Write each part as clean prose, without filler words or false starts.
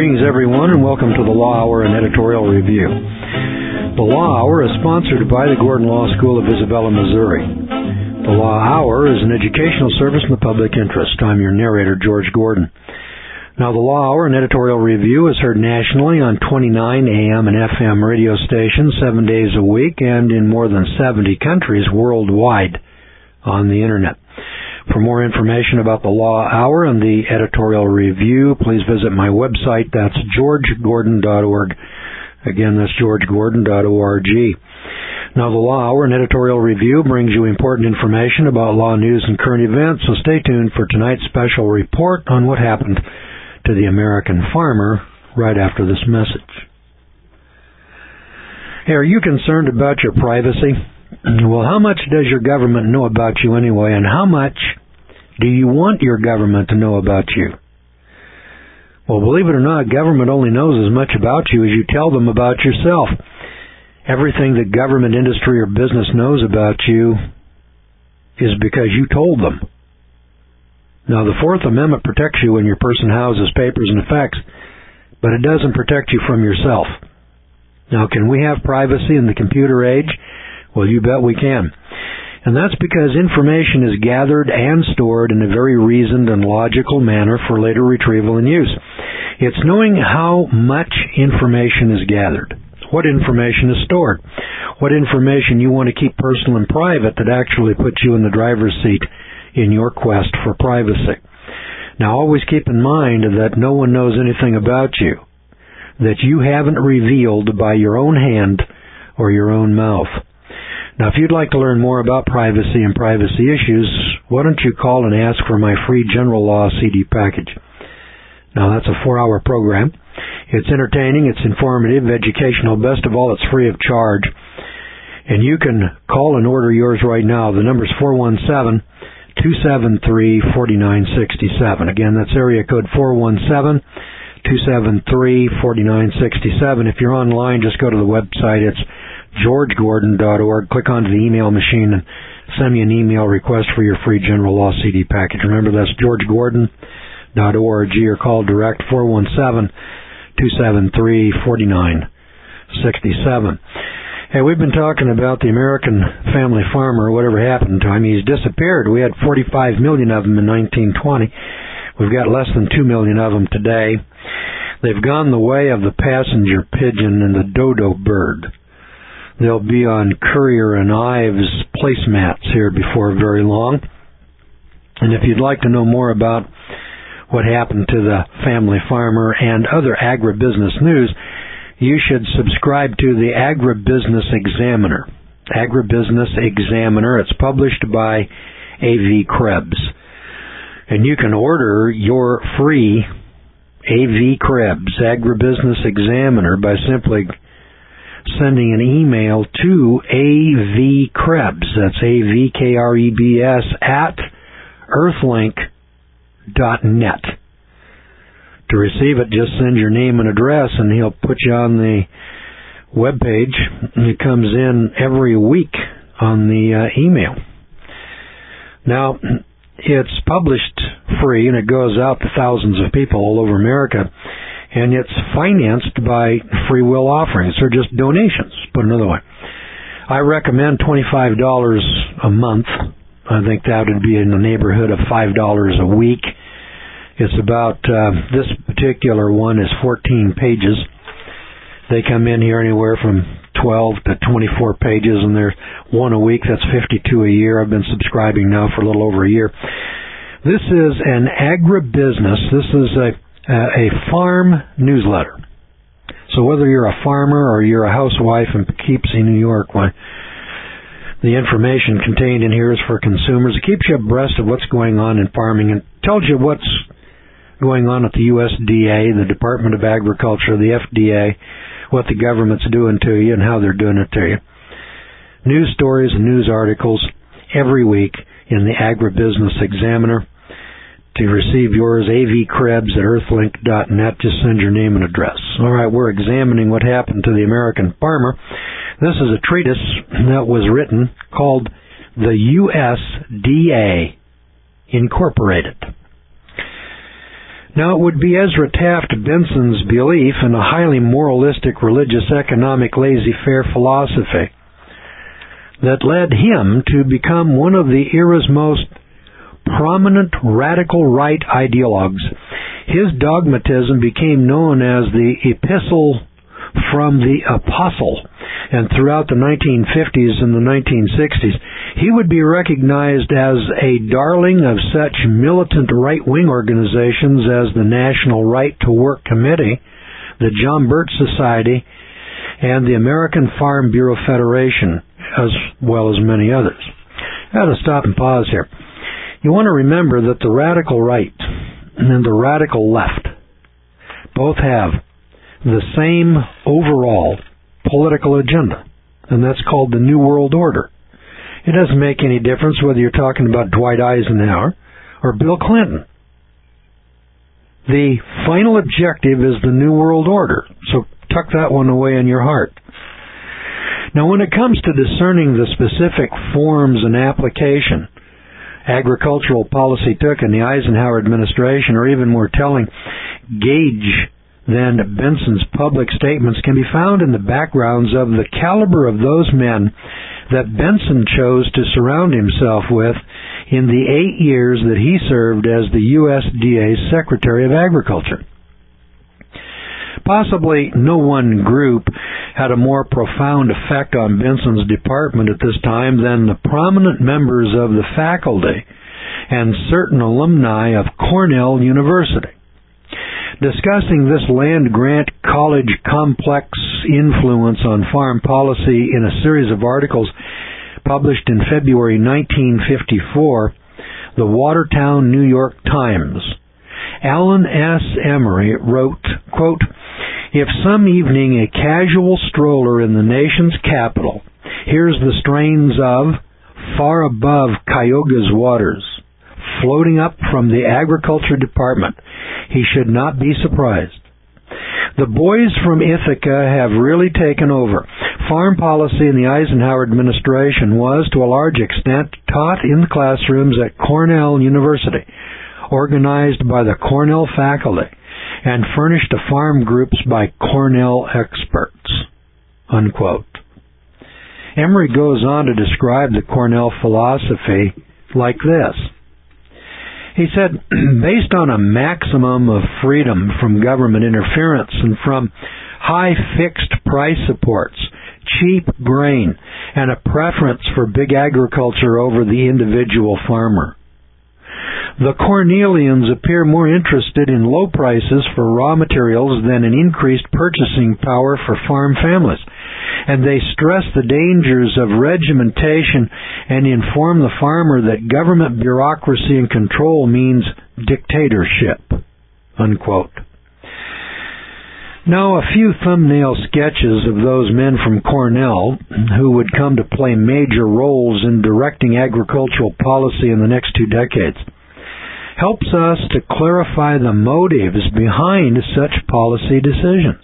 Greetings, everyone, and welcome to the Law Hour and Editorial Review. The Law Hour is sponsored by the Gordon Law School of Isabella, Missouri. The Law Hour is an educational service in the public interest. I'm your narrator, George Gordon. Now, the Law Hour and Editorial Review is heard nationally on 29 AM and FM radio stations 7 days a week and in more than 70 countries worldwide on the Internet. For more information about the Law Hour and the Editorial Review, please visit my website. That's georgegordon.org. Again, that's georgegordon.org. Now, the Law Hour and Editorial Review brings you important information about law news and current events, so stay tuned for tonight's special report on what happened to the American farmer right after this message. Hey, are you concerned about your privacy? Well, how much does your government know about you anyway, and how much do you want your government to know about you? Well, believe it or not, government only knows as much about you as you tell them about yourself. Everything that government, industry, or business knows about you is because you told them. Now, the Fourth Amendment protects you when your person houses papers and effects, but it doesn't protect you from yourself. Now, can we have privacy in the computer age? Well, you bet we can. And that's because information is gathered and stored in a very reasoned and logical manner for later retrieval and use. It's knowing how much information is gathered, what information is stored, what information you want to keep personal and private that actually puts you in the driver's seat in your quest for privacy. Now, always keep in mind that no one knows anything about you that you haven't revealed by your own hand or your own mouth. Now, if you'd like to learn more about privacy and privacy issues, why don't you call and ask for my free general law CD package. Now, that's a 4-hour program. It's entertaining, it's informative, educational. Best of all, it's free of charge. And you can call and order yours right now. The number's 417-273-4967. Again, that's area code 417-273-4967. If you're online, just go to the website. It's georgegordon.org. Click onto the email machine and send me an email request for your free general law CD package. Remember, that's georgegordon.org, or call direct 417-273-4967. Hey, we've been talking about the American family farmer, whatever happened to him. He's disappeared. We had 45 million of them in 1920. We've got less than 2 million of them today. They've gone the way of the passenger pigeon and the dodo bird. They'll be on Currier and Ives placemats here before very long. And if you'd like to know more about what happened to the family farmer and other agribusiness news, you should subscribe to the Agribusiness Examiner. Agribusiness Examiner. It's published by A.V. Krebs. And you can order your free A.V. Krebs Agribusiness Examiner by simply sending an email to A.V. Krebs, that's A-V-K-R-E-B-S, at earthlink.net. To receive it, just send your name and address, and he'll put you on the web page. It comes in every week on the email. Now, it's published free, and it goes out to thousands of people all over America. And it's financed by free will offerings, or just donations, put another way. I recommend $25 a month. I think that would be in the neighborhood of $5 a week. It's about, this particular one is 14 pages. They come in here anywhere from 12 to 24 pages, and there's one a week. That's 52 a year. I've been subscribing now for a little over a year. This is an agribusiness. This is a farm newsletter. So whether you're a farmer or you're a housewife in Poughkeepsie, New York, the information contained in here is for consumers. It keeps you abreast of what's going on in farming and tells you what's going on at the USDA, the Department of Agriculture, the FDA, what the government's doing to you and how they're doing it to you. News stories and news articles every week in the Agribusiness Examiner. To receive yours, A.V. Krebs at earthlink.net. Just send your name and address. All right, we're examining what happened to the American farmer. This is a treatise that was written called The USDA Incorporated. Now, it would be Ezra Taft Benson's belief in a highly moralistic, religious, economic, laissez-faire philosophy that led him to become one of the era's most prominent radical right ideologues. His dogmatism became known as the Epistle from the Apostle, and throughout the 1950s and the 1960s, he would be recognized as a darling of such militant right-wing organizations as the National Right to Work Committee, the John Birch Society, and the American Farm Bureau Federation, as well as many others. I have to stop and pause here. You want to remember that the radical right and the radical left both have the same overall political agenda, and that's called the New World Order. It doesn't make any difference whether you're talking about Dwight Eisenhower or Bill Clinton. The final objective is the New World Order, so tuck that one away in your heart. Now, when it comes to discerning the specific forms and application agricultural policy took in the Eisenhower administration, or even more telling, gauge than Benson's public statements, can be found in the backgrounds of the caliber of those men that Benson chose to surround himself with in the 8 years that he served as the USDA's Secretary of Agriculture. Possibly no one group had a more profound effect on Benson's department at this time than the prominent members of the faculty and certain alumni of Cornell University. Discussing this land-grant college complex influence on farm policy in a series of articles published in February 1954, the Watertown New York Times, Alan S. Emery wrote, quote, "If some evening a casual stroller in the nation's capital hears the strains of Far Above Cayuga's Waters floating up from the Agriculture Department, he should not be surprised. The boys from Ithaca have really taken over. Farm policy in the Eisenhower administration was, to a large extent, taught in the classrooms at Cornell University, organized by the Cornell faculty, and furnished to farm groups by Cornell experts." Unquote. Emery goes on to describe the Cornell philosophy like this. He said, "Based on a maximum of freedom from government interference and from high fixed price supports, cheap grain, and a preference for big agriculture over the individual farmer, the Cornellians appear more interested in low prices for raw materials than in increased purchasing power for farm families, and they stress the dangers of regimentation and inform the farmer that government bureaucracy and control means dictatorship." Unquote. Now, a few thumbnail sketches of those men from Cornell who would come to play major roles in directing agricultural policy in the next 2 decades helps us to clarify the motives behind such policy decisions.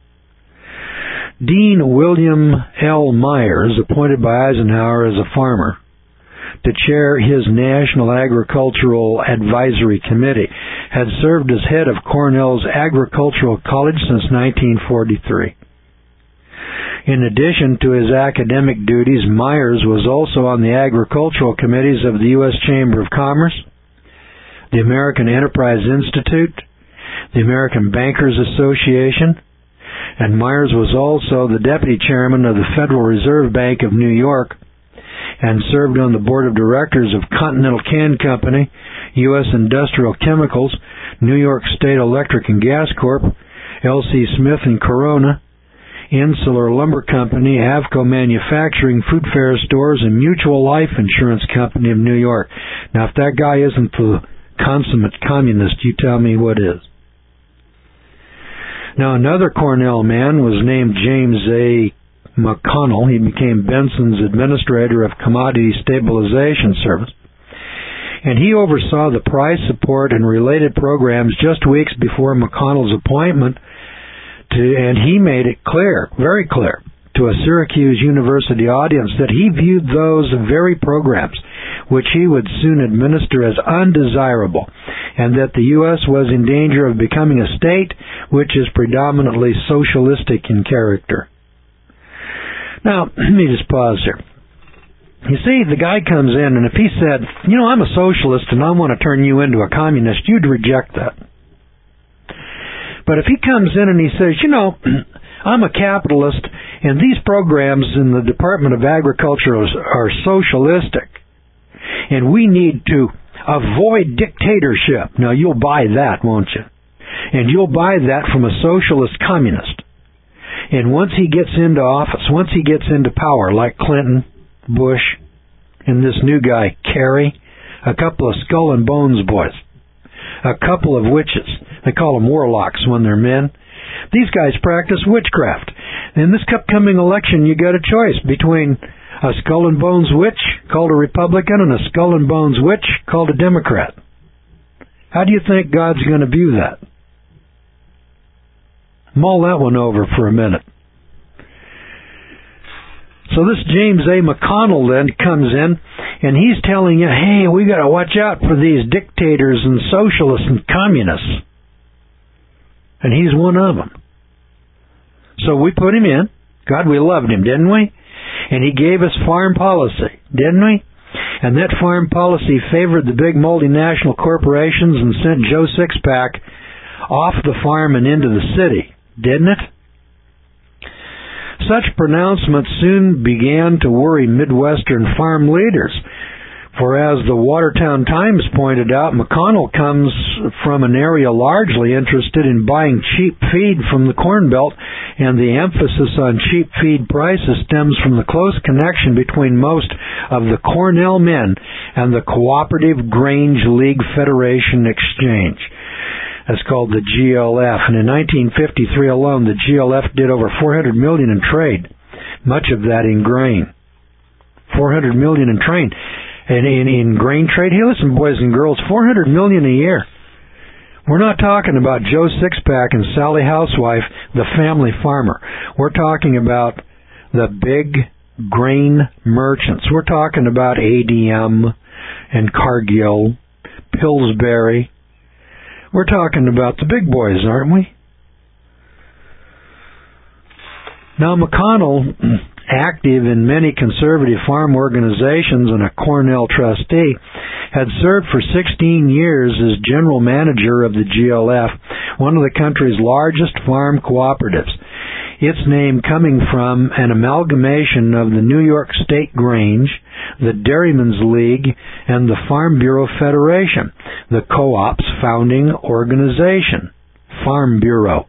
Dean William L. Myers, appointed by Eisenhower as a farmer to chair his National Agricultural Advisory Committee, had served as head of Cornell's Agricultural College since 1943. In addition to his academic duties, Myers was also on the agricultural committees of the U.S. Chamber of Commerce, the American Enterprise Institute, the American Bankers Association, and Myers was also the deputy chairman of the Federal Reserve Bank of New York and served on the board of directors of Continental Can Company, U.S. Industrial Chemicals, New York State Electric and Gas Corp., L.C. Smith and Corona, Insular Lumber Company, Avco Manufacturing, Food Fair Stores, and Mutual Life Insurance Company of New York. Now, if that guy isn't the consummate communist, you tell me what is. Now, another Cornell man was named James A. McConnell. He became Benson's administrator of Commodity Stabilization Service, and he oversaw the price support and related programs just weeks before McConnell's appointment, and he made it clear, very clear, to a Syracuse University audience that he viewed those very programs, which he would soon administer, as undesirable and that the U.S. was in danger of becoming a state which is predominantly socialistic in character. Now, let me just pause here. You see, the guy comes in, and if he said, I'm a socialist and I want to turn you into a communist, you'd reject that. But if he comes in and he says, I'm a capitalist, and these programs in the Department of Agriculture are socialistic, and we need to avoid dictatorship. Now, you'll buy that, won't you? And you'll buy that from a socialist communist. And once he gets into office, once he gets into power, like Clinton, Bush, and this new guy, Kerry, a couple of skull and bones boys, a couple of witches. They call them warlocks when they're men. These guys practice witchcraft. In this upcoming election, you got a choice between a skull and bones witch called a Republican and a skull and bones witch called a Democrat. How do you think God's going to view that? Mull that one over for a minute. So this James A. McConnell then comes in, and he's telling you, hey, we got to watch out for these dictators and socialists and communists. And he's one of them. So we put him in. God, we loved him, didn't we? And he gave us farm policy, didn't we? And that farm policy favored the big multinational corporations and sent Joe Sixpack off the farm and into the city, didn't it? Such pronouncements soon began to worry Midwestern farm leaders, for as the Watertown Times pointed out, McConnell comes from an area largely interested in buying cheap feed from the Corn Belt, and the emphasis on cheap feed prices stems from the close connection between most of the Cornell men and the Cooperative Grange League Federation Exchange. That's called the GLF. And in 1953 alone, the GLF did over $400 million in trade, much of that in grain. $400 million in trade. And in grain trade, hey, listen, boys and girls, $400 million a year. We're not talking about Joe Sixpack and Sally Housewife, the family farmer. We're talking about the big grain merchants. We're talking about ADM and Cargill, Pillsbury. We're talking about the big boys, aren't we? Now, McConnell, active in many conservative farm organizations and a Cornell trustee, had served for 16 years as general manager of the GLF, one of the country's largest farm cooperatives. Its name coming from an amalgamation of the New York State Grange, the Dairymen's League, and the Farm Bureau Federation, the co-op's founding organization. Farm Bureau.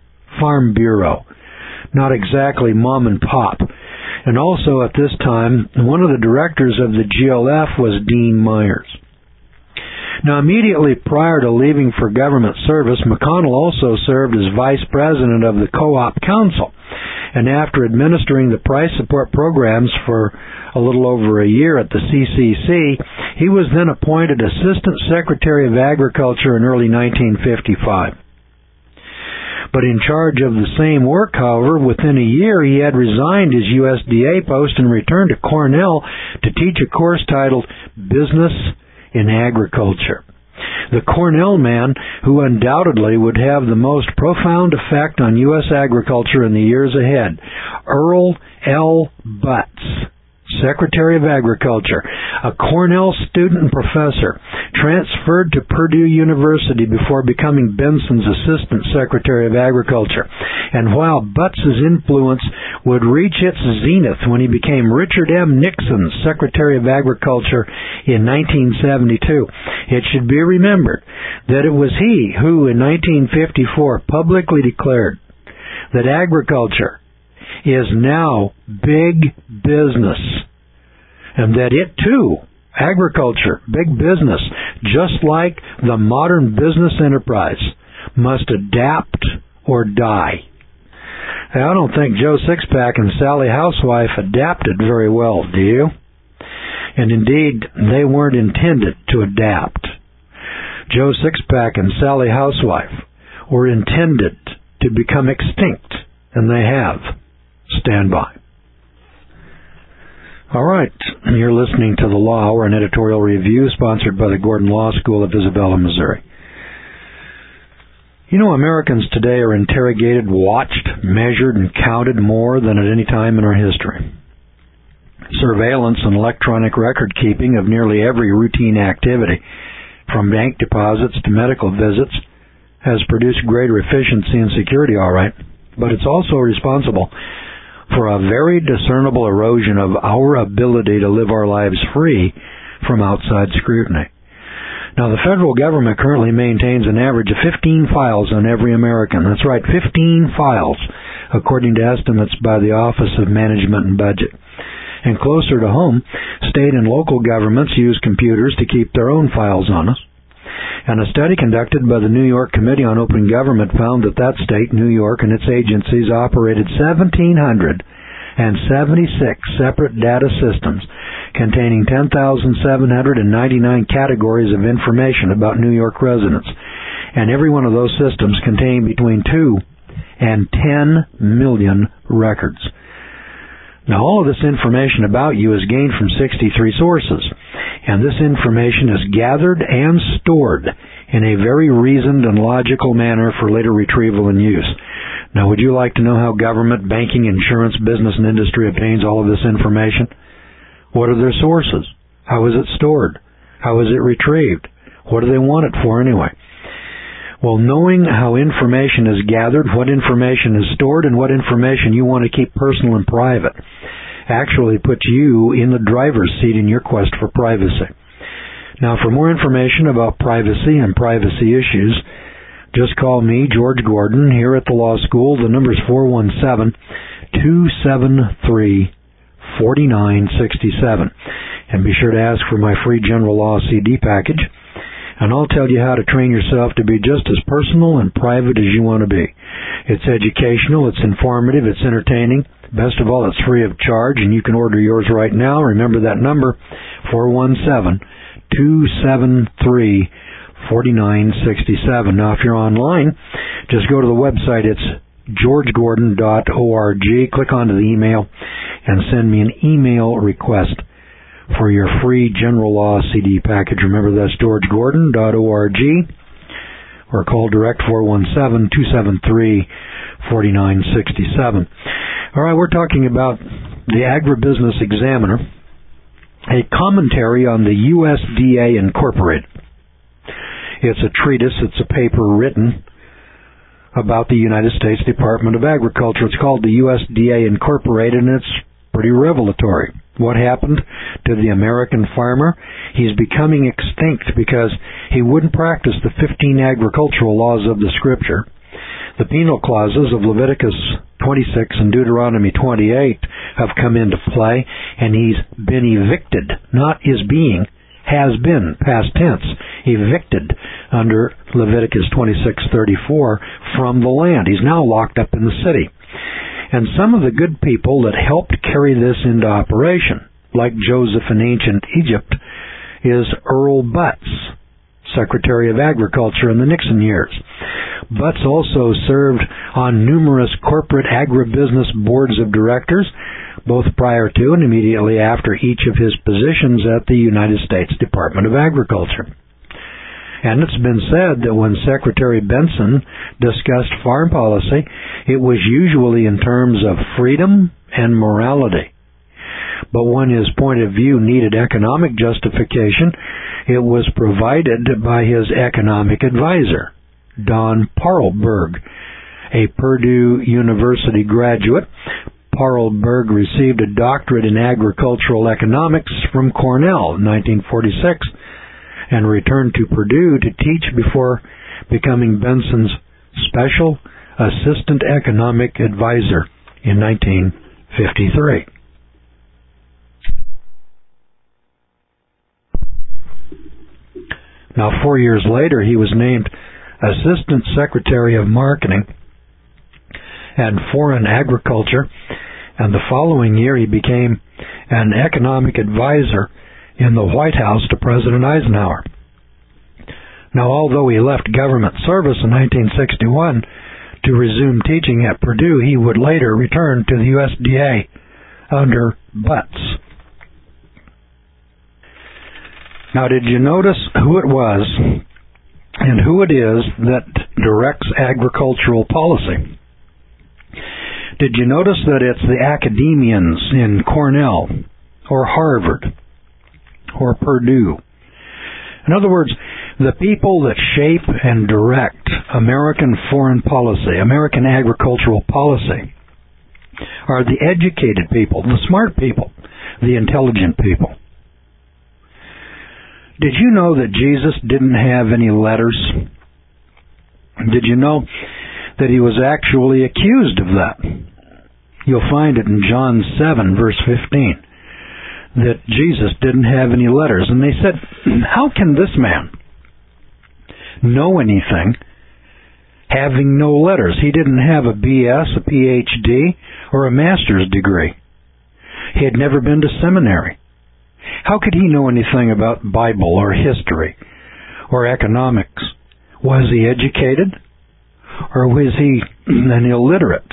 Not exactly mom and pop. And also at this time, one of the directors of the GLF was Dean Myers. Now, immediately prior to leaving for government service, McConnell also served as vice president of the Co-op Council. And after administering the price support programs for a little over a year at the CCC, he was then appointed Assistant Secretary of Agriculture in early 1955. But in charge of the same work, however, within a year he had resigned his USDA post and returned to Cornell to teach a course titled Business in Agriculture. The Cornell man, who undoubtedly would have the most profound effect on U.S. agriculture in the years ahead, Earl L. Butz, Secretary of Agriculture, a Cornell student and professor, transferred to Purdue University before becoming Benson's Assistant Secretary of Agriculture. And while Butz's influence would reach its zenith when he became Richard M. Nixon's Secretary of Agriculture in 1972, it should be remembered that it was he who, in 1954, publicly declared that agriculture is now big business, and that it too, agriculture, big business, just like the modern business enterprise, must adapt or die. Now, I don't think Joe Sixpack and Sally Housewife adapted very well, do you? And indeed, they weren't intended to adapt. Joe Sixpack and Sally Housewife were intended to become extinct, and they have. Stand by. All right, you're listening to The Law Hour, an editorial review sponsored by the Gordon Law School of Isabella, Missouri. You know, Americans today are interrogated, watched, measured, and counted more than at any time in our history. Surveillance and electronic record keeping of nearly every routine activity, from bank deposits to medical visits, has produced greater efficiency and security, all right, but it's also responsible for a very discernible erosion of our ability to live our lives free from outside scrutiny. Now, the federal government currently maintains an average of 15 files on every American. That's right, 15 files, according to estimates by the Office of Management and Budget. And closer to home, state and local governments use computers to keep their own files on us. And a study conducted by the New York Committee on Open Government found that state, New York, and its agencies operated 1,776 separate data systems containing 10,799 categories of information about New York residents. And every one of those systems contained between 2 and 10 million records. Now, all of this information about you is gained from 63 sources, and this information is gathered and stored in a very reasoned and logical manner for later retrieval and use. Now, would you like to know how government, banking, insurance, business, and industry obtains all of this information? What are their sources? How is it stored? How is it retrieved? What do they want it for anyway? Well, knowing how information is gathered, what information is stored, and what information you want to keep personal and private actually puts you in the driver's seat in your quest for privacy. Now, for more information about privacy and privacy issues, just call me, George Gordon, here at the Law School. The number is 417-273-4967. And be sure to ask for my free General Law CD package. And I'll tell you how to train yourself to be just as personal and private as you want to be. It's educational, it's informative, it's entertaining. Best of all, it's free of charge, and you can order yours right now. Remember that number, 417-273-4967. Now, if you're online, just go to the website. It's georgegordon.org. Click onto the email and send me an email request for your free General Law CD package. Remember, that's georgegordon.org, or call direct 417-273-4967. All right, we're talking about the Agribusiness Examiner, a commentary on the USDA Incorporated. It's a treatise, it's a paper written about the United States Department of Agriculture. It's called the USDA Incorporated, and it's pretty revelatory. What happened to the American farmer? He's becoming extinct because he wouldn't practice the 15 agricultural laws of the Scripture. The penal clauses of Leviticus 26 and Deuteronomy 28 have come into play, and he's been evicted, not is being, has been, past tense, evicted under Leviticus 26:34 from the land. He's now locked up in the city. And some of the good people that helped carry this into operation, like Joseph in ancient Egypt, is Earl Butz, Secretary of Agriculture in the Nixon years. Butz also served on numerous corporate agribusiness boards of directors, both prior to and immediately after each of his positions at the United States Department of Agriculture. And it's been said that when Secretary Benson discussed farm policy, it was usually in terms of freedom and morality. But when his point of view needed economic justification, it was provided by his economic advisor, Don Parlberg, a Purdue University graduate. Parlberg received a doctorate in agricultural economics from Cornell in 1946 and returned to Purdue to teach before becoming Benson's special assistant economic advisor in 1953. Now, 4 years later, he was named Assistant Secretary of Marketing and Foreign Agriculture, and the following year he became an economic advisor in the White House to President Eisenhower. Now, although he left government service in 1961 to resume teaching at Purdue, he would later return to the USDA under Butz. Now, did you notice who it was and who it is that directs agricultural policy. Did you notice that it's the academians in Cornell or Harvard or Purdue? In other words, the people that shape and direct American foreign policy, American agricultural policy, are the educated people, the smart people, the intelligent people. Did you know that Jesus didn't have any letters? Did you know that he was actually accused of that? You'll find it in John 7, verse 15, that Jesus didn't have any letters. And they said, how can this man know anything having no letters? He didn't have a BS, a PhD, or a master's degree. He had never been to seminary. How could he know anything about Bible or history or economics? Was he educated? Or was he an illiterate?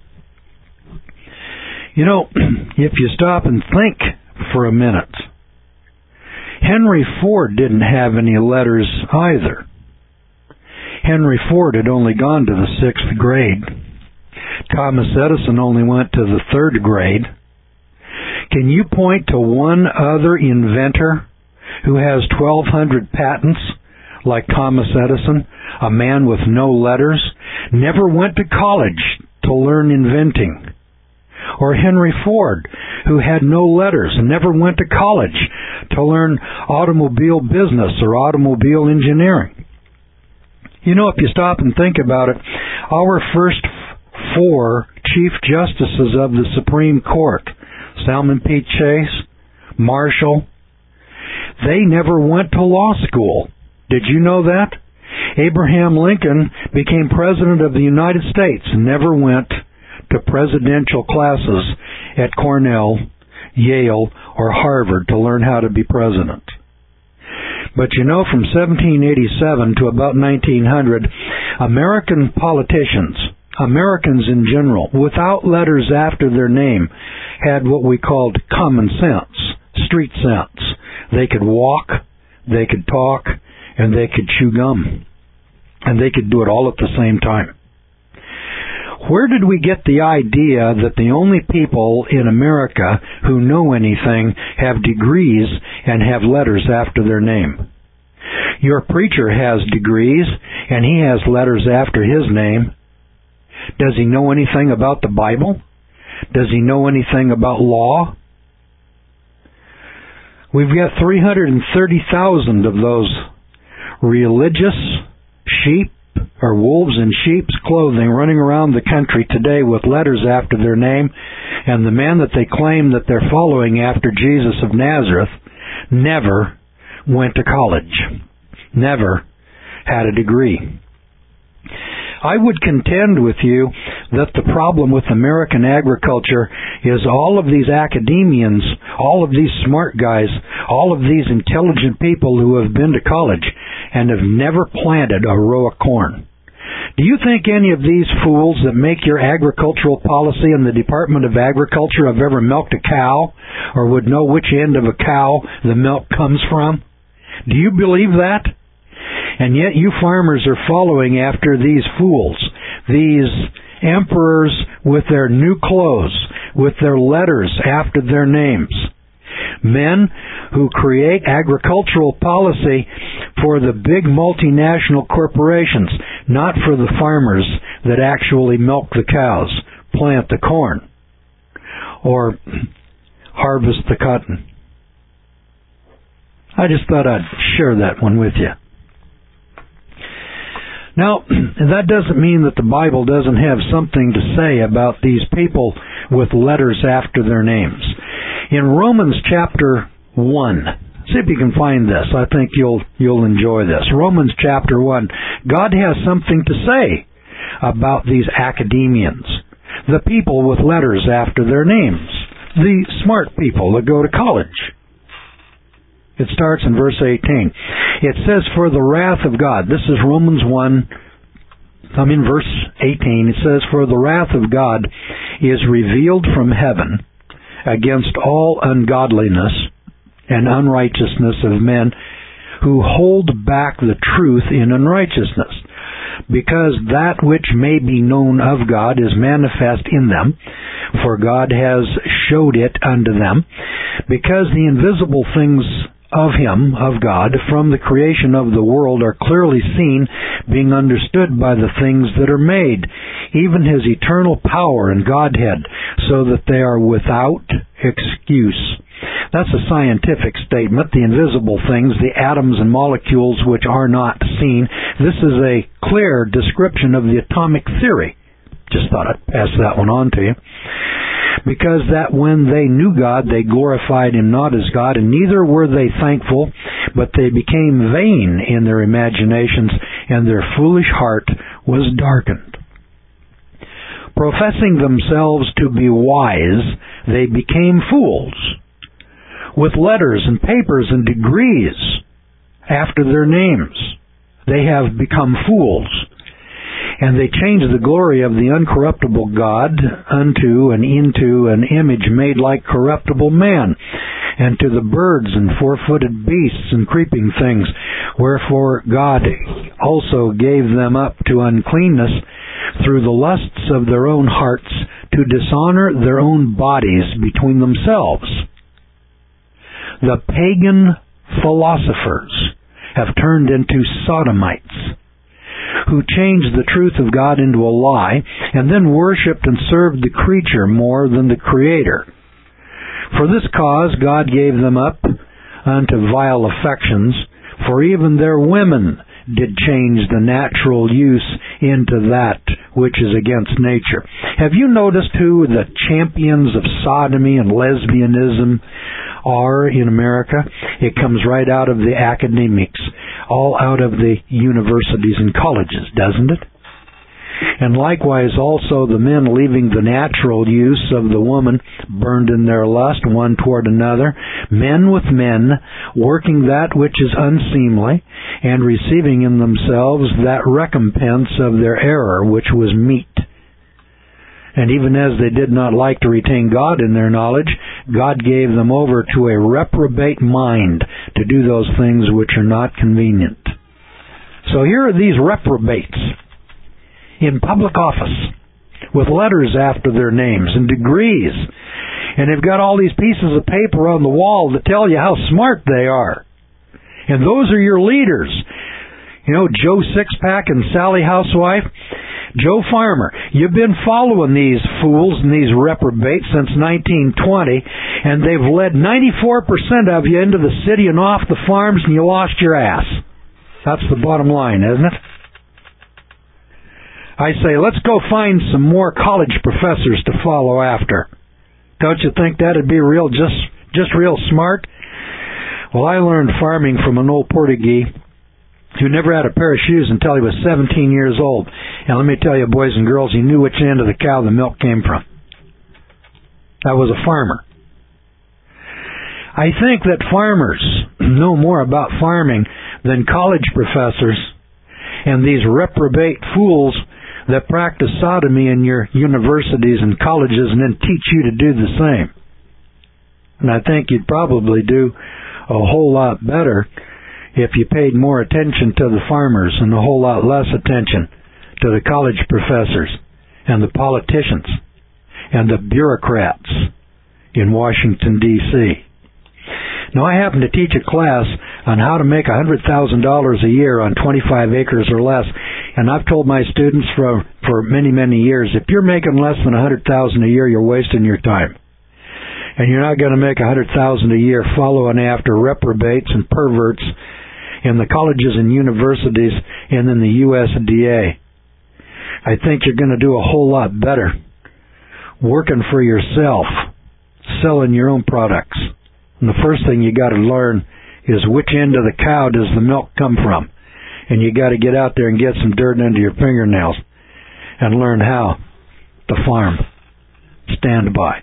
You know, if you stop and think for a minute, Henry Ford didn't have any letters either. Henry Ford had only gone to the 6th grade. Thomas Edison only went to the 3rd grade. Can you point to one other inventor who has 1,200 patents like Thomas Edison, a man with no letters, never went to college to learn inventing? Or Henry Ford, who had no letters and never went to college to learn automobile business or automobile engineering? You know, if you stop and think about it, our first 4 Chief Justices of the Supreme Court, Salmon P. Chase, Marshall, they never went to law school. Did you know that? Abraham Lincoln became President of the United States and never went to presidential classes at Cornell, Yale, or Harvard to learn how to be president. But you know, from 1787 to about 1900, American politicians, Americans in general, without letters after their name, had what we called common sense, street sense. They could walk, they could talk, and they could chew gum. And they could do it all at the same time. Where did we get the idea that the only people in America who know anything have degrees and have letters after their name? Your preacher has degrees and he has letters after his name. Does he know anything about the Bible? Does he know anything about law? We've got 330,000 of those religious sheep or wolves in sheep's clothing running around the country today with letters after their name, and the man that they claim that they're following after, Jesus of Nazareth, never went to college, never had a degree. I would contend with you that the problem with American agriculture is all of these academians, all of these smart guys, all of these intelligent people who have been to college and have never planted a row of corn. Do you think any of these fools that make your agricultural policy in the Department of Agriculture have ever milked a cow or would know which end of a cow the milk comes from? Do you believe that? And yet you farmers are following after these fools, these emperors with their new clothes, with their letters after their names. Men who create agricultural policy for the big multinational corporations, not for the farmers that actually milk the cows, plant the corn, or harvest the cotton. I just thought I'd share that one with you. Now, that doesn't mean that the Bible doesn't have something to say about these people with letters after their names. In Romans chapter 1, see if you can find this. I think you'll enjoy this. Romans chapter 1. God has something to say about these academians, the people with letters after their names, the smart people that go to college. It starts in verse 18. It says, for the wrath of God. This is Romans 1, verse 18. It says, for the wrath of God is revealed from heaven against all ungodliness and unrighteousness of men who hold back the truth in unrighteousness. because that which may be known of God is manifest in them, for God has showed it unto them, because the invisible things of Him, of God, from the creation of the world are clearly seen, being understood by the things that are made, even His eternal power and Godhead, so that they are without excuse. That's a scientific statement, the invisible things, the atoms and molecules which are not seen. This is a clear description of the atomic theory. Just thought I'd pass that one on to you. Because that when they knew God, they glorified Him not as God, and neither were they thankful, but they became vain in their imaginations, and their foolish heart was darkened. Professing themselves to be wise, they became fools, with letters and papers and degrees after their names. They have become fools. And they changed the glory of the uncorruptible God unto and into an image made like corruptible man, and to the birds and four-footed beasts and creeping things. Wherefore God also gave them up to uncleanness through the lusts of their own hearts, to dishonor their own bodies between themselves. The pagan philosophers have turned into sodomites, who changed the truth of God into a lie, and then worshipped and served the creature more than the Creator. For this cause God gave them up unto vile affections, for even their women did change the natural use into that which is against nature. Have you noticed who the champions of sodomy and lesbianism are in America? It comes right out of the academics, all out of the universities and colleges, doesn't it? And likewise also the men leaving the natural use of the woman, burned in their lust one toward another, men with men, working that which is unseemly, and receiving in themselves that recompense of their error which was meet. And even as they did not like to retain God in their knowledge, God gave them over to a reprobate mind to do those things which are not convenient. So here are these reprobates in public office with letters after their names and degrees. And they've got all these pieces of paper on the wall that tell you how smart they are. And those are your leaders. You know, Joe Sixpack and Sally Housewife, Joe Farmer. You've been following these fools and these reprobates since 1920, and they've led 94% of you into the city and off the farms, and you lost your ass. That's the bottom line, isn't it? I say, let's go find some more college professors to follow after. Don't you think that'd be just real smart? Well, I learned farming from an old Portuguese who never had a pair of shoes until he was 17 years old. And let me tell you, boys and girls, he knew which end of the cow the milk came from. That was a farmer. I think that farmers know more about farming than college professors and these reprobate fools that practice sodomy in your universities and colleges and then teach you to do the same. And I think you'd probably do a whole lot better if you paid more attention to the farmers and a whole lot less attention to the college professors and the politicians and the bureaucrats in Washington, D.C. Now, I happen to teach a class on how to make $100,000 a year on 25 acres or less, and I've told my students for many, many years, if you're making less than $100,000 a year, you're wasting your time. And you're not going to make $100,000 a year following after reprobates and perverts in the colleges and universities and in the USDA. I think you're going to do a whole lot better working for yourself, selling your own products. And the first thing you got to learn is which end of the cow does the milk come from. And you got to get out there and get some dirt under your fingernails and learn how to farm. Stand by.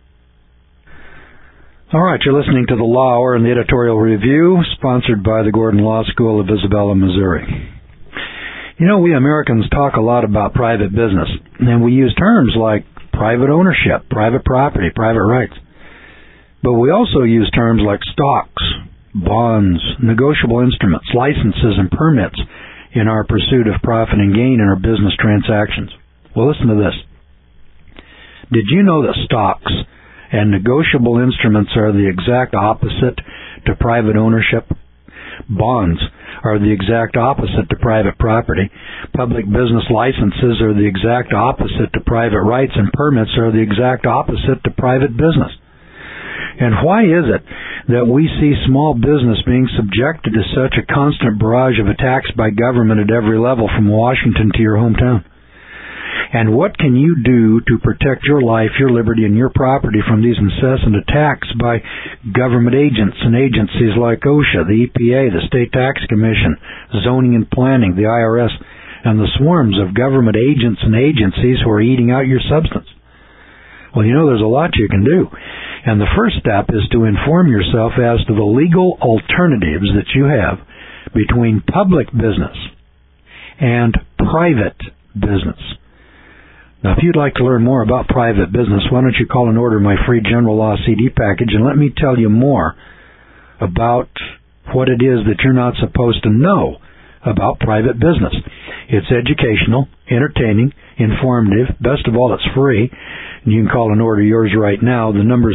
All right, you're listening to The Law Hour and the Editorial Review, sponsored by the Gordon Law School of Isabella, Missouri. You know, we Americans talk a lot about private business, and we use terms like private ownership, private property, private rights. But we also use terms like stocks, bonds, negotiable instruments, licenses, and permits, in our pursuit of profit and gain in our business transactions. Well, listen to this. Did you know that stocks and negotiable instruments are the exact opposite to private ownership? Bonds are the exact opposite to private property. Public business licenses are the exact opposite to private rights, and permits are the exact opposite to private business. And why is it that we see small business being subjected to such a constant barrage of attacks by government at every level, from Washington to your hometown? And what can you do to protect your life, your liberty, and your property from these incessant attacks by government agents and agencies like OSHA, the EPA, the State Tax Commission, Zoning and Planning, the IRS, and the swarms of government agents and agencies who are eating out your substance? Well, you know, there's a lot you can do. And the first step is to inform yourself as to the legal alternatives that you have between public business and private business. Now, if you'd like to learn more about private business, why don't you call and order my free general law CD package, and let me tell you more about what it is that you're not supposed to know about private business. It's educational, entertaining, informative. Best of all, it's free. And you can call and order yours right now. The number is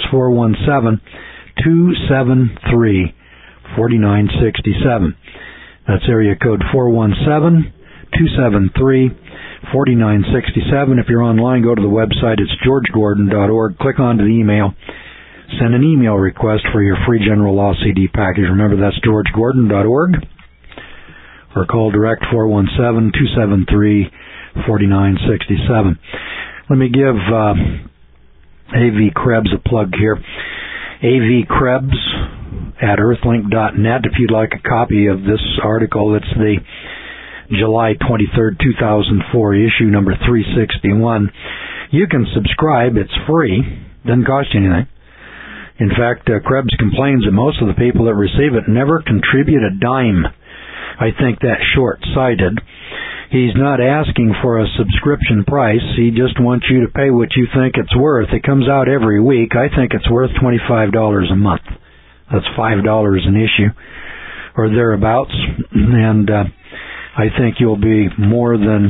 417-273-4967. That's area code 417-273-4967. If you're online, go to the website. It's georgegordon.org. Click onto the email. Send an email request for your free general law CD package. Remember, that's georgegordon.org. Or call direct 417-273-4967. Let me give A.V. Krebs a plug here. A.V. Krebs at earthlink.net. If you'd like a copy of this article, it's the July 23rd, 2004 issue number 361. You can subscribe. It's free. Doesn't cost you anything. In fact, Krebs complains that most of the people that receive it never contribute a dime. I think that's short-sighted. He's not asking for a subscription price. He just wants you to pay what you think it's worth. It comes out every week. I think it's worth $25 a month. That's $5 an issue, or thereabouts. And I think you'll be more than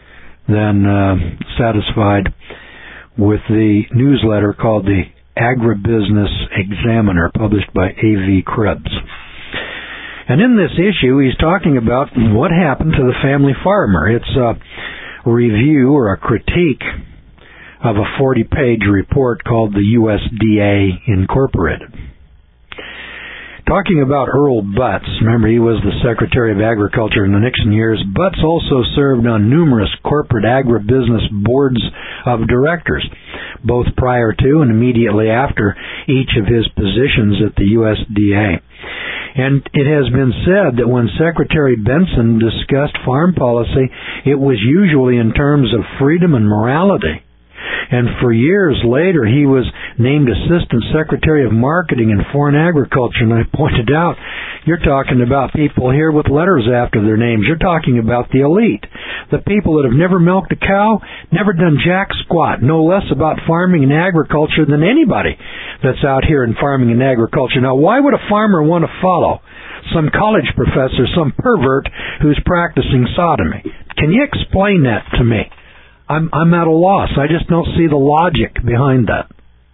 satisfied with the newsletter called the Agribusiness Examiner, published by A.V. Krebs. And in this issue, he's talking about what happened to the family farmer. It's a review or a critique of a 40-page report called the USDA Incorporated. Talking about Earl Butz, remember he was the Secretary of Agriculture in the Nixon years. Butz also served on numerous corporate agribusiness boards of directors, both prior to and immediately after each of his positions at the USDA. And it has been said that when Secretary Benson discussed farm policy, it was usually in terms of freedom and morality. And for years later, he was named Assistant Secretary of Marketing and Foreign Agriculture. And I pointed out, you're talking about people here with letters after their names. You're talking about the elite. The people that have never milked a cow, never done jack squat, know less about farming and agriculture than anybody that's out here in farming and agriculture. Now, why would a farmer want to follow some college professor, some pervert who's practicing sodomy? Can you explain that to me? I'm at a loss. I just don't see the logic behind that.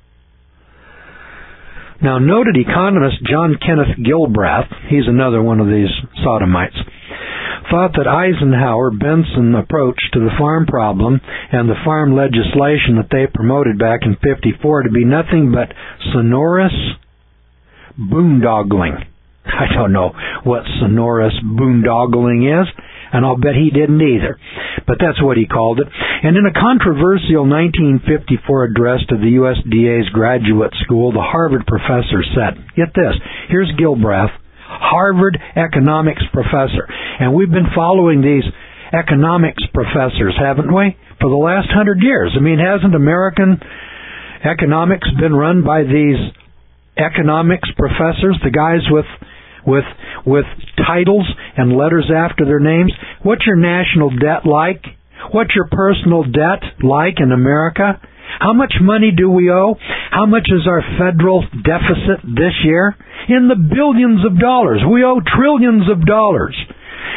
Now, noted economist John Kenneth Gilbreth, he's another one of these sodomites, thought that Eisenhower Benson approach to the farm problem and the farm legislation that they promoted back in '54 to be nothing but sonorous boondoggling. I don't know what sonorous boondoggling is, and I'll bet he didn't either. But that's what he called it. And in a controversial 1954 address to the USDA's graduate school, the Harvard professor said, get this, here's Gilbreth, Harvard economics professor. And we've been following these economics professors, haven't we, for the last 100 years? I mean, hasn't American economics been run by these economics professors, the guys with titles and letters after their names? What's your national debt like? What's your personal debt like in America? How much money do we owe? How much is our federal deficit this year? In the billions of dollars. We owe trillions of dollars.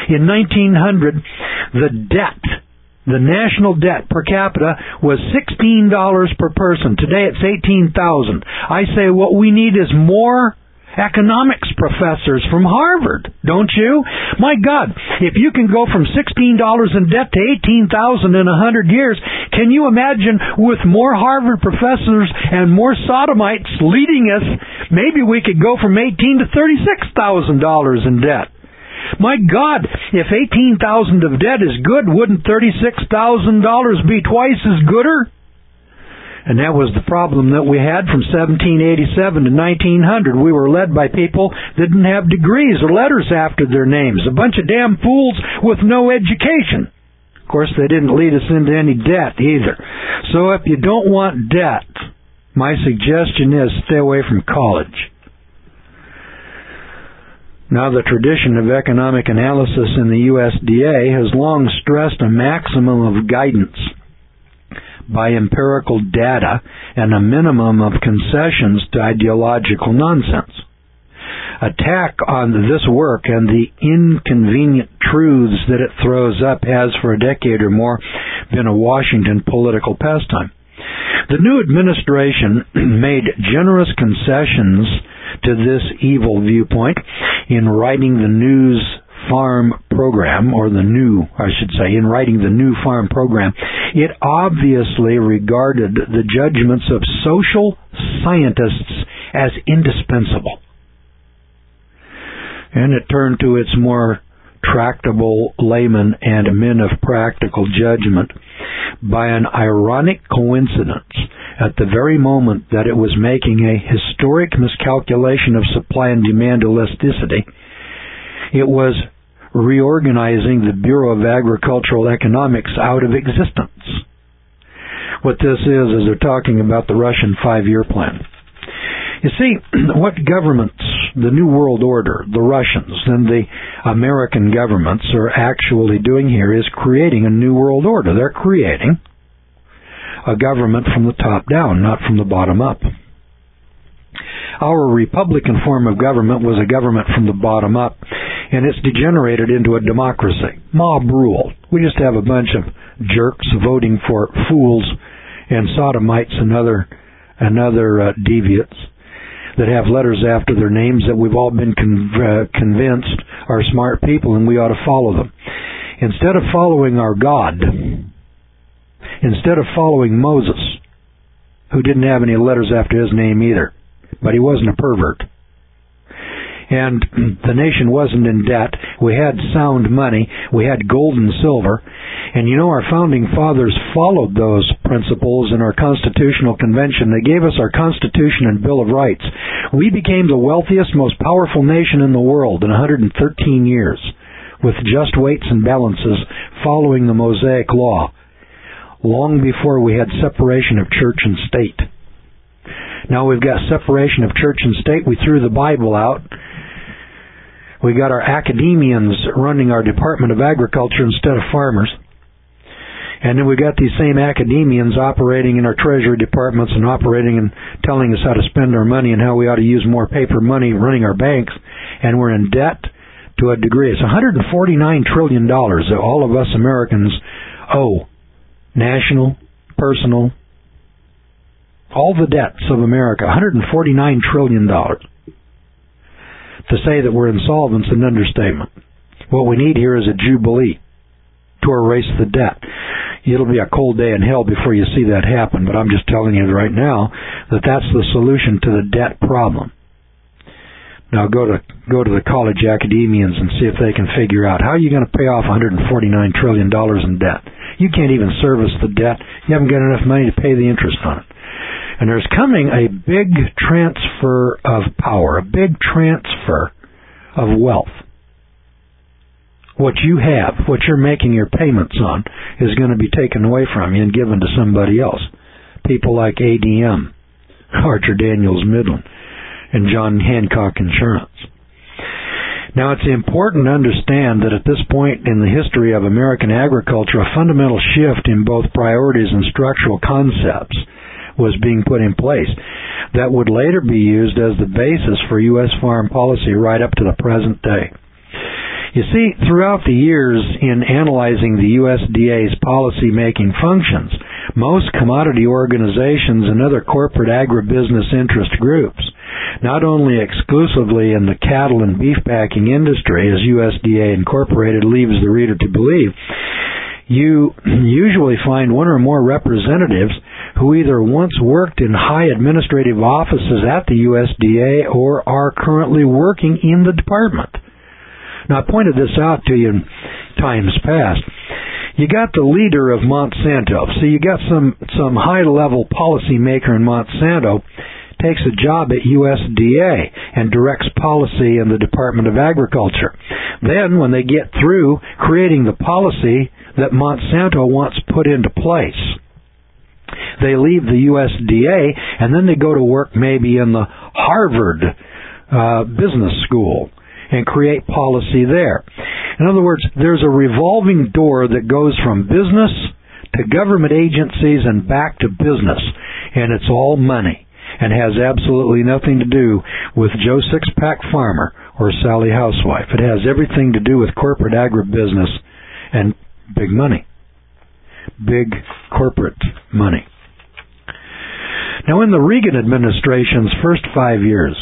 In 1900, the national debt per capita was $16 per person. Today it's $18,000. I say what we need is more economics professors from Harvard, don't you? My God, if you can go from $16 in debt to $18,000 in 100 years, can you imagine with more Harvard professors and more sodomites leading us, maybe we could go from $18,000 to $36,000 in debt. My God, if $18,000 of debt is good, wouldn't $36,000 be twice as gooder? And that was the problem that we had from 1787 to 1900. We were led by people that didn't have degrees or letters after their names. A bunch of damn fools with no education. Of course, they didn't lead us into any debt either. So if you don't want debt, my suggestion is stay away from college. Now, the tradition of economic analysis in the USDA has long stressed a maximum of guidance by empirical data and a minimum of concessions to ideological nonsense. Attack on this work and the inconvenient truths that it throws up has for a decade or more been a Washington political pastime. The new administration made generous concessions to this evil viewpoint in writing the News Farm Program, in writing the new farm program. It obviously regarded the judgments of social scientists as indispensable. And it turned to its more tractable laymen and men of practical judgment by an ironic coincidence. At the very moment that it was making a historic miscalculation of supply and demand elasticity, it was reorganizing the Bureau of Agricultural Economics out of existence. What this is they're talking about the Russian 5-year plan. You see, what governments, the New World Order, the Russians, and the American governments are actually doing here is creating a New World Order. They're creating a government from the top down, not from the bottom up. Our Republican form of government was a government from the bottom up, and it's degenerated into a democracy. Mob rule. We just have a bunch of jerks voting for fools and sodomites and other deviants that have letters after their names that we've all been convinced are smart people and we ought to follow them. Instead of following our God, instead of following Moses, who didn't have any letters after his name either, but he wasn't a pervert, and the nation wasn't in debt, we had sound money, we had gold and silver, and our founding fathers followed those principles in our Constitutional Convention. They gave us our Constitution and Bill of Rights. We became the wealthiest, most powerful nation in the world in 113 years, with just weights and balances following the Mosaic Law, long before we had separation of church and state. Now we've got separation of church and state. We threw the Bible out. We got our academians running our Department of Agriculture instead of farmers. And then we got these same academians operating in our Treasury departments and operating and telling us how to spend our money and how we ought to use more paper money running our banks. And we're in debt to a degree. It's $149 trillion that all of us Americans owe. National, personal, all the debts of America, $149 trillion. To say that we're insolvent is an understatement. What we need here is a jubilee to erase the debt. It'll be a cold day in hell before you see that happen, but I'm just telling you right now that that's the solution to the debt problem. Now go to the college academians and see if they can figure out how are you going to pay off $149 trillion in debt. You can't even service the debt. You haven't got enough money to pay the interest on it. And there's coming a big transfer of power, a big transfer of wealth. What you have, what you're making your payments on, is going to be taken away from you and given to somebody else. People like ADM, Archer Daniels Midland, and John Hancock Insurance. Now, it's important to understand that at this point in the history of American agriculture, a fundamental shift in both priorities and structural concepts was being put in place that would later be used as the basis for U.S. foreign policy right up to the present day. You see, throughout the years in analyzing the USDA's policy-making functions, most commodity organizations and other corporate agribusiness interest groups, not only exclusively in the cattle and beef packing industry, as USDA Incorporated leaves the reader to believe, you usually find one or more representatives who either once worked in high administrative offices at the USDA or are currently working in the department. Now, I pointed this out to you in times past. You got the leader of Monsanto. So you got some high-level policymaker in Monsanto takes a job at USDA and directs policy in the Department of Agriculture. Then, when they get through creating the policy that Monsanto wants put into place, they leave the USDA and then they go to work maybe in the Harvard Business School and create policy there. In other words, there's a revolving door that goes from business to government agencies and back to business, and it's all money and has absolutely nothing to do with Joe Six-Pack Farmer or Sally Housewife. It has everything to do with corporate agribusiness and big money, big corporate money. Now, in the Reagan administration's first 5 years,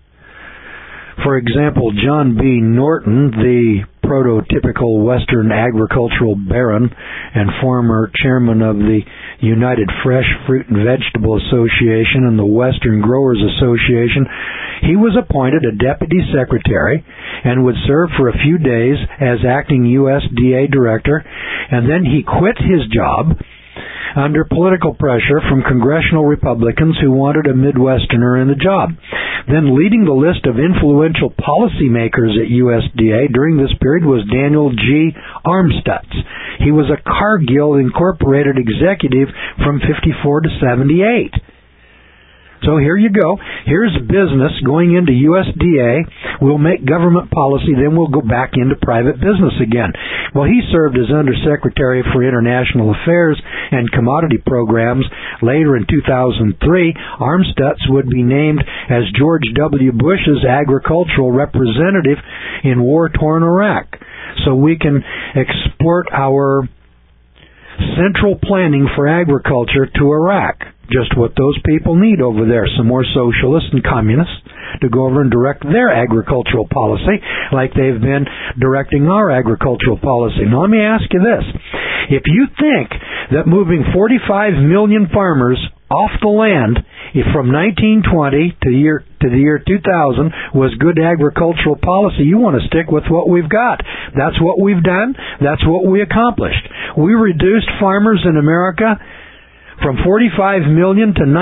for example, John B. Norton, the prototypical Western agricultural baron and former chairman of the United Fresh Fruit and Vegetable Association and the Western Growers Association, he was appointed a deputy secretary and would serve for a few days as acting USDA director, and then he quit his job under political pressure from congressional Republicans who wanted a Midwesterner in the job. Then leading the list of influential policymakers at USDA during this period was Daniel G. Armstutz. He was a Cargill Incorporated executive from 54 to 78. So here you go. Here's business going into USDA. We'll make government policy, then we'll go back into private business again. Well, he served as Undersecretary for International Affairs and Commodity Programs. Later in 2003, Armstutz would be named as George W. Bush's agricultural representative in war-torn Iraq. So we can export our central planning for agriculture to Iraq. Just what those people need over there. Some more socialists and communists to go over and direct their agricultural policy like they've been directing our agricultural policy. Now, let me ask you this. If you think that moving 45 million farmers off the land from 1920 to the year 2000 was good agricultural policy, you want to stick with what we've got. That's what we've done. That's what we accomplished. We reduced farmers in America from 45 million to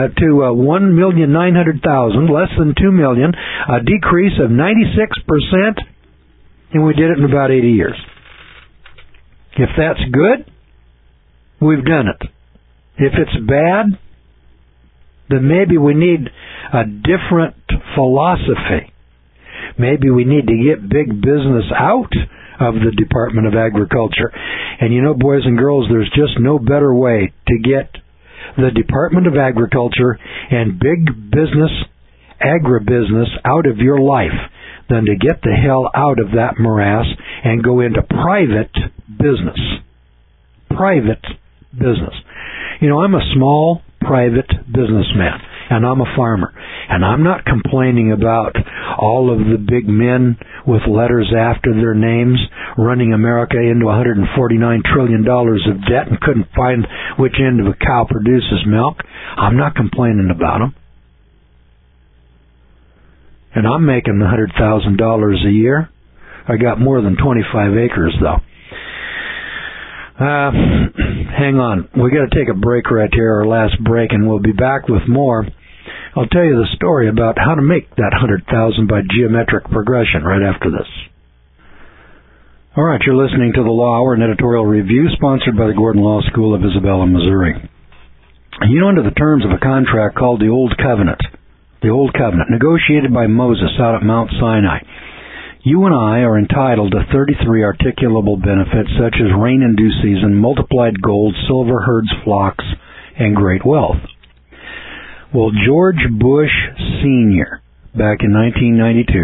1,900,000, less than 2 million, a decrease of 96%, and we did it in about 80 years. If that's good, we've done it. If it's bad, then maybe we need a different philosophy. Maybe we need to get big business out of the Department of Agriculture. And you know, boys and girls, there's just no better way to get the Department of Agriculture and big business, agribusiness, out of your life than to get the hell out of that morass and go into private business. Private business. You know, I'm a small private businessman, and I'm a farmer. And I'm not complaining about all of the big men with letters after their names running America into $149 trillion of debt and couldn't find which end of a cow produces milk. I'm not complaining about them. And I'm making $100,000 a year. I got more than 25 acres, though. Hang on. We got to take a break right here, our last break, and we'll be back with more. I'll tell you the story about how to make that 100,000 by geometric progression right after this. All right, you're listening to the Law Hour, an editorial review sponsored by the Gordon Law School of Isabella, Missouri. You know, under the terms of a contract called the Old Covenant, negotiated by Moses out at Mount Sinai, you and I are entitled to 33 articulable benefits such as rain in due season, multiplied gold, silver herds, flocks, and great wealth. Well, George Bush Sr., back in 1992,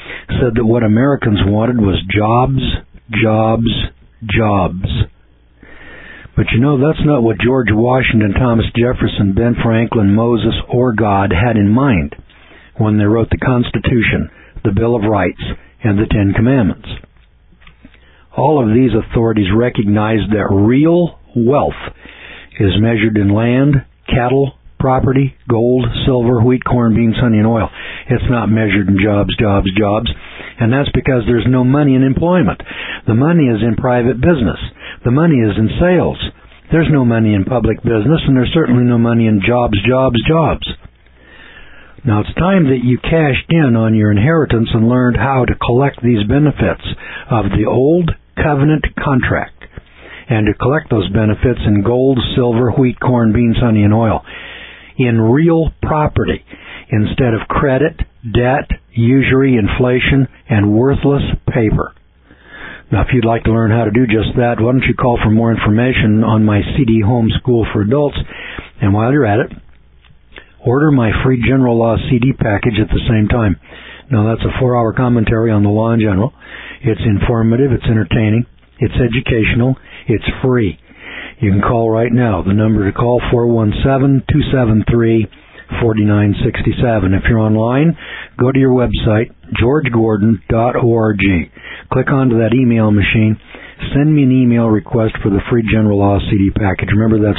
said that what Americans wanted was jobs, jobs, jobs. But you know, that's not what George Washington, Thomas Jefferson, Ben Franklin, Moses, or God had in mind when they wrote the Constitution, the Bill of Rights, and the Ten Commandments. All of these authorities recognized that real wealth is measured in land, cattle, property, gold, silver, wheat, corn, beans, honey, and oil. It's not measured in jobs, jobs, jobs. And that's because there's no money in employment. The money is in private business. The money is in sales. There's no money in public business, and there's certainly no money in jobs, jobs, jobs. Now it's time that you cashed in on your inheritance and learned how to collect these benefits of the old covenant contract, and to collect those benefits in gold, silver, wheat, corn, beans, honey, and oil, in real property, instead of credit, debt, usury, inflation, and worthless paper. Now, if you'd like to learn how to do just that, why don't you call for more information on my CD Home School for Adults, and while you're at it, order my free General Law CD package at the same time. Now, that's a 4-hour commentary on the law in general. It's informative, it's entertaining, it's educational, it's free. You can call right now. The number to call, 417-273-4967. If you're online, go to your website, georgegordon.org. Click onto that email machine. Send me an email request for the free General Law CD package. Remember, that's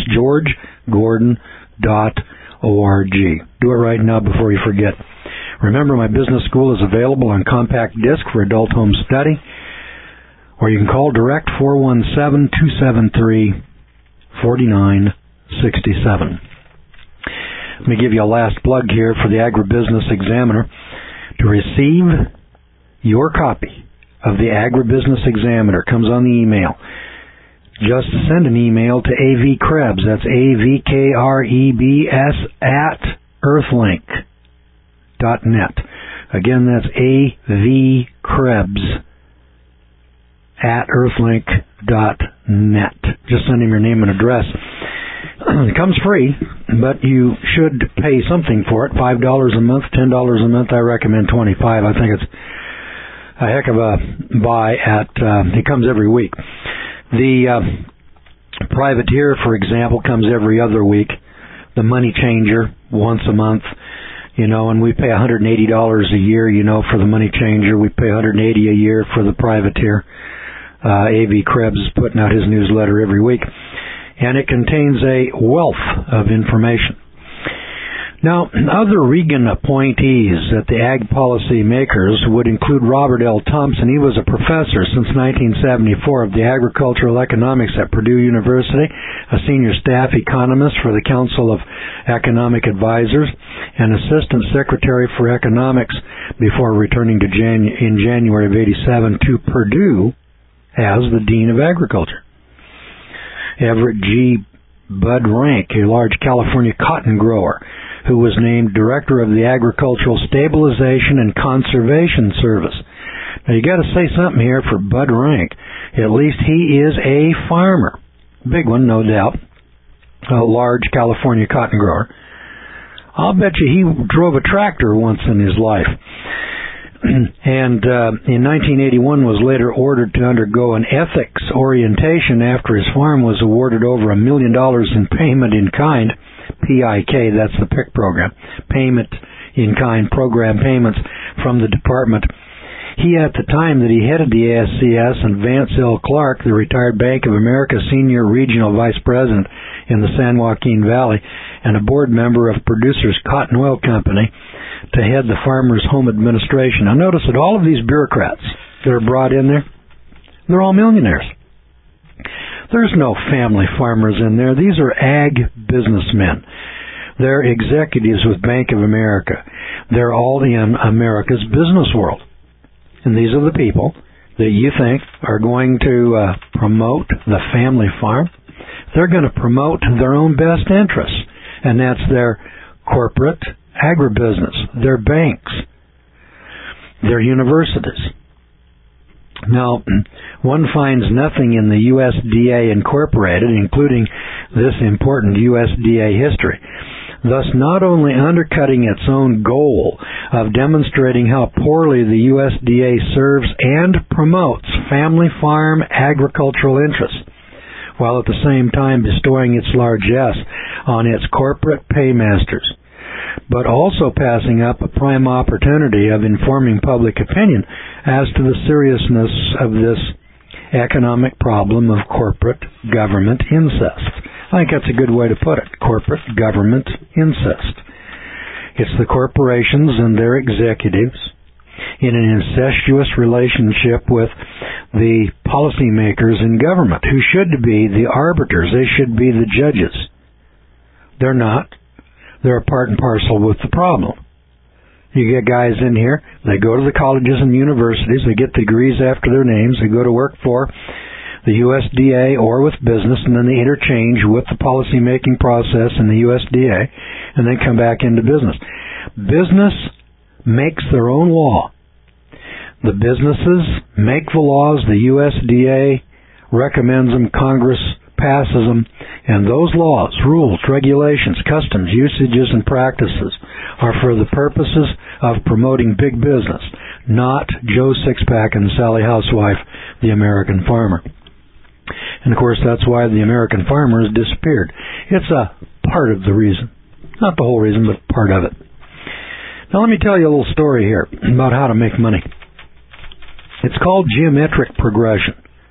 georgegordon.org. Do it right now before you forget. Remember, my business school is available on compact disc for adult home study, or you can call direct, 417-273-4967. Let me give you a last plug here for the Agribusiness Examiner. To receive your copy of the Agribusiness Examiner, comes on the email. Just send an email to AV Krebs, that's AVKREBS at earthlink.net. Again, that's AV Krebs at earthlink.net. Just send him your name and address. It comes free, but you should pay something for it. $5 a month, $10 a month. I recommend $25. I think it's a heck of a buy. It comes every week. The Privateer, for example, comes every other week. The Money Changer, once a month. And we pay $180 a year, for the Money Changer. We pay $180 a year for the Privateer. A.V. Krebs is putting out his newsletter every week, and it contains a wealth of information. Now, other Reagan appointees at the Ag Policy Makers would include Robert L. Thompson. He was a professor since 1974 of the Agricultural Economics at Purdue University, a senior staff economist for the Council of Economic Advisors, and assistant secretary for economics before returning to in January of '87 to Purdue as the Dean of Agriculture. Everett G. Bud Rank, a large California cotton grower, who was named Director of the Agricultural Stabilization and Conservation Service. Now, you got to say something here for Bud Rank. At least he is a farmer. Big one, no doubt. A large California cotton grower. I'll bet you he drove a tractor once in his life. And in 1981 was later ordered to undergo an ethics orientation after his farm was awarded over $1 million in payment in kind, PIK, that's the PIC program, payment in kind program payments from the department. He, at the time that he headed the ASCS, and Vance L. Clark, the retired Bank of America senior regional vice president in the San Joaquin Valley, and a board member of Producers Cotton Oil Company, to head the Farmers Home Administration. Now notice that all of these bureaucrats that are brought in there, they're all millionaires. There's no family farmers in there. These are ag businessmen. They're executives with Bank of America. They're all in America's business world. And these are the people that you think are going to promote the family farm. They're going to promote their own best interests, and that's their corporate agribusiness, their banks, their universities. Now, one finds nothing in the USDA Incorporated, including this important USDA history. thus not only undercutting its own goal of demonstrating how poorly the USDA serves and promotes family farm agricultural interests, while at the same time bestowing its largesse on its corporate paymasters, but also passing up a prime opportunity of informing public opinion as to the seriousness of this economic problem of corporate government incest. I think that's a good way to put it, corporate government incest. It's the corporations and their executives in an incestuous relationship with the policymakers in government, who should be the arbiters. They should be the judges. They're not. They're a part and parcel with the problem. You get guys in here, they go to the colleges and universities, they get degrees after their names, they go to work for the USDA or with business, and then they interchange with the policy-making process in the USDA, and then come back into business. Business makes their own law. The businesses make the laws, the USDA recommends them, Congress passes them, and those laws, rules, regulations, customs, usages, and practices are for the purposes of promoting big business, not Joe Sixpack and Sally Housewife, the American farmer. And of course, that's why the American farmer has disappeared. It's a part of the reason. Not the whole reason, but part of it. Now let me tell you a little story here about how to make money. It's called geometric progression.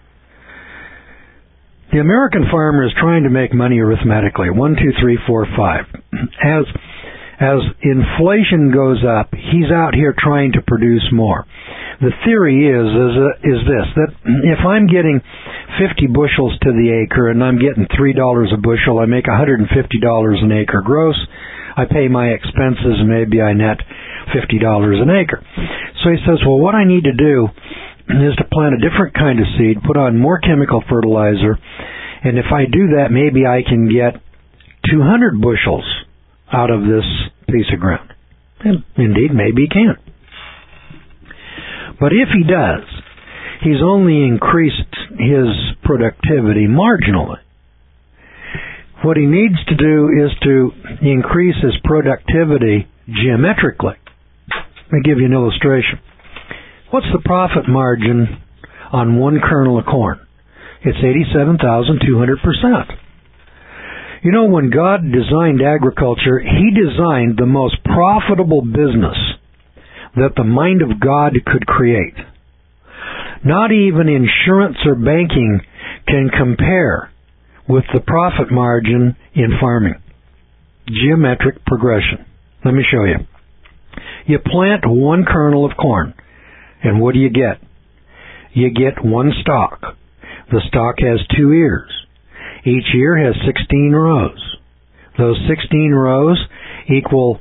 The American farmer is trying to make money arithmetically. 1, 2, 3, 4, 5. As inflation goes up, he's out here trying to produce more. The theory is this, that if I'm getting 50 bushels to the acre and I'm getting $3 a bushel, I make $150 an acre gross. I pay my expenses and maybe I net $50 an acre. So he says, well, what I need to do is to plant a different kind of seed, put on more chemical fertilizer, and if I do that, maybe I can get 200 bushels out of this piece of ground. And indeed, maybe he can. But if he does, he's only increased his productivity marginally. What he needs to do is to increase his productivity geometrically. Let me give you an illustration. What's the profit margin on one kernel of corn? It's 87,200%. You know, when God designed agriculture, He designed the most profitable business that the mind of God could create. Not even insurance or banking can compare with the profit margin in farming. Geometric progression. Let me show you. You plant one kernel of corn, and what do you get? You get one stalk. The stalk has 2 ears. Each ear has 16 rows. Those 16 rows equal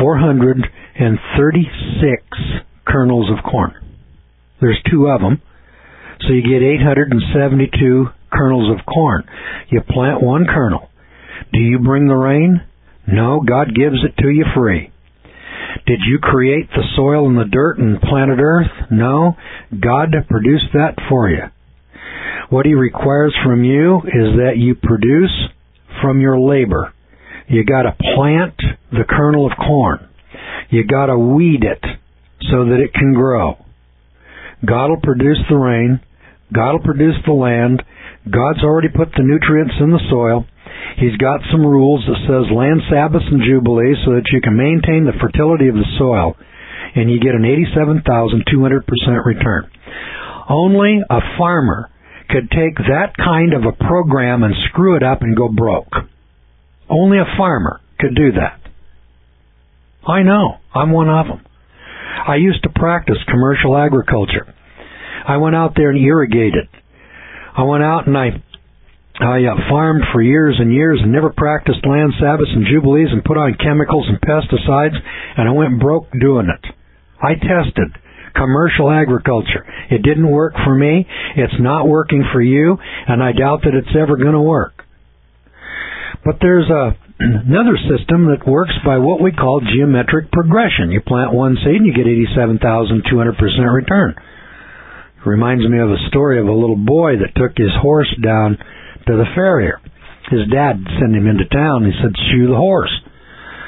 436 kernels of corn. There's 2 of them, so you get 872 kernels of corn. You plant one kernel. Do you bring the rain? No, God gives it to you free. Did you create the soil and the dirt and planet Earth? No, God produced that for you. What He requires from you is that you produce from your labor. You got to plant the kernel of corn. You got to weed it so that it can grow. God will produce the rain. God will produce the land. God's already put the nutrients in the soil. He's got some rules that says land Sabbaths and Jubilees so that you can maintain the fertility of the soil, and you get an 87,200% return. Only a farmer could take that kind of a program and screw it up and go broke. Only a farmer could do that. I know. I'm one of them. I used to practice commercial agriculture. I went out there and irrigated. I went out and I farmed for years and years and never practiced land Sabbaths and Jubilees and put on chemicals and pesticides, and I went broke doing it. I tested commercial agriculture. It didn't work for me. It's not working for you, and I doubt that it's ever going to work. But there's another system that works by what we call geometric progression. You plant one seed and you get 87,200% return. It reminds me of a story of a little boy that took his horse down to the farrier. His dad sent him into town. He said, shoe the horse.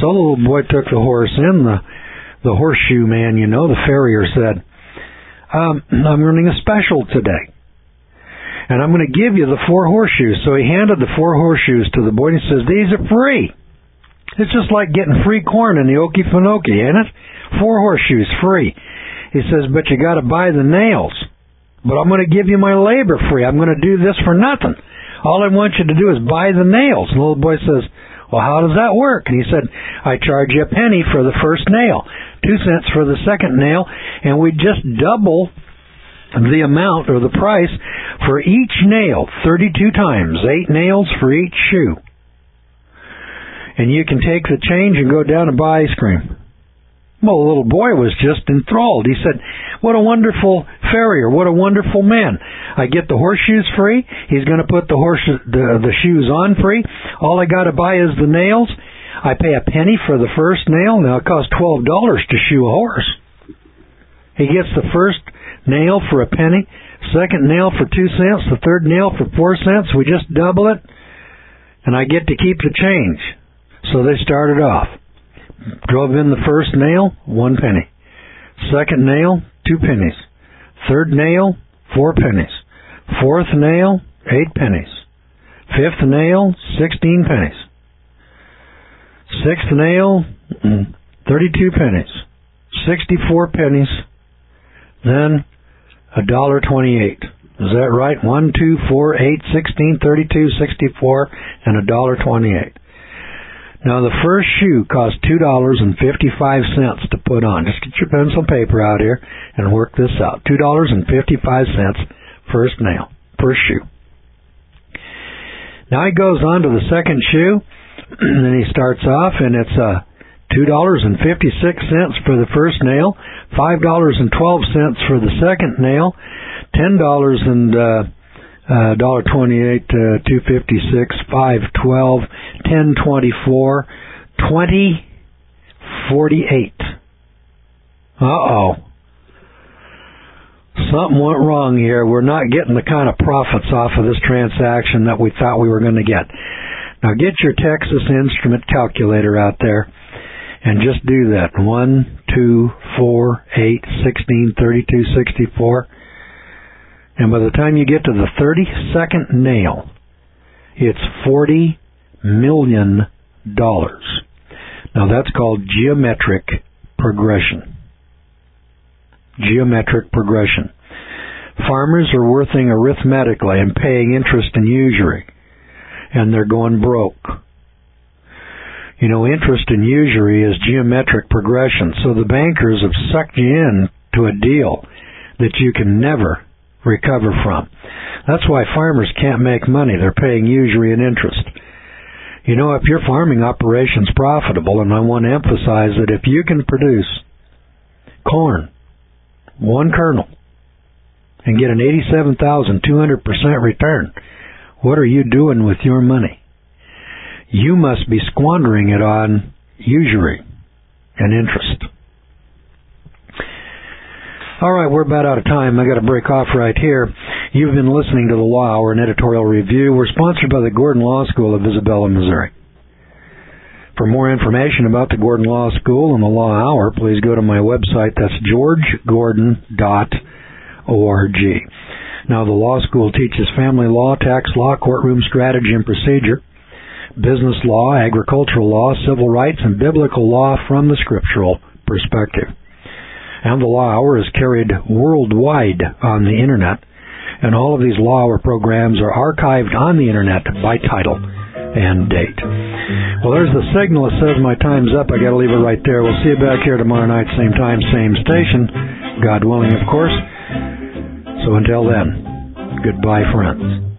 So the little boy took the horse in. The horseshoe man, the farrier, said, I'm running a special today, and I'm going to give you the 4 horseshoes. So he handed the 4 horseshoes to the boy, and he says, these are free. It's just like getting free corn in the Okefenokee, ain't it? 4 horseshoes free. He says, but you got to buy the nails. But I'm going to give you my labor free. I'm going to do this for nothing. All I want you to do is buy the nails. And the little boy says, well, how does that work? And he said, I charge you a penny for the first nail, 2 cents for the second nail, and we just double the amount or the price for each nail 32 times, 8 nails for each shoe. And you can take the change and go down and buy ice cream. Well, the little boy was just enthralled. He said, what a wonderful farrier, what a wonderful man. I get the horseshoes free. He's going to put the shoes on free. All I got to buy is the nails. I pay a penny for the first nail. Now it costs $12 to shoe a horse. He gets the first nail for a penny, second nail for 2 cents, the third nail for 4 cents. We just double it, and I get to keep the change. So they started off. Drove in the first nail, 1 penny. Second nail, 2 pennies. Third nail, 4 pennies. Fourth nail, 8 pennies. Fifth nail, 16 pennies. Sixth nail, 32 pennies. 64 pennies. Then $1.28. Is that right? 1, 2, 4, 8, 16, 32, 64, and $1.28. Now, the first shoe cost $2.55 to put on. Just get your pencil and paper out here and work this out. $2.55 first nail, first shoe. Now he goes on to the second shoe, and then he starts off, and it's $2.56 for the first nail, $5.12 for the second nail, $10.28, $2.56, $5.12, $10.24, $20.48. Uh-oh. Something went wrong here. We're not getting the kind of profits off of this transaction that we thought we were going to get. Now get your Texas Instrument calculator out there and just do that. 1, 2, 4, 8, 16, 32, 64. And by the time you get to the 32nd nail, it's $40 million. Now that's called geometric progression. Geometric progression. Farmers are working arithmetically and paying interest and usury, and they're going broke. Interest and usury is geometric progression, so the bankers have sucked you in to a deal that you can never recover from. That's why farmers can't make money. They're paying usury and interest. If your farming operation's profitable, and I want to emphasize that if you can produce corn, 1 kernel, and get an 87,200% return, what are you doing with your money? You must be squandering it on usury and interest. All right, we're about out of time. I got to break off right here. You've been listening to the Law Hour, an editorial review. We're sponsored by the Gordon Law School of Isabella, Missouri. For more information about the Gordon Law School and the Law Hour, please go to my website. That's georgegordon.org. Now, the law school teaches family law, tax law, courtroom strategy and procedure, business law, agricultural law, civil rights, and biblical law from the scriptural perspective. And the Law Hour is carried worldwide on the Internet, and all of these Law Hour programs are archived on the Internet by title and date. Well, there's the signal that says my time's up. I got to leave it right there. We'll see you back here tomorrow night, same time, same station, God willing, of course. So until then, goodbye, friends.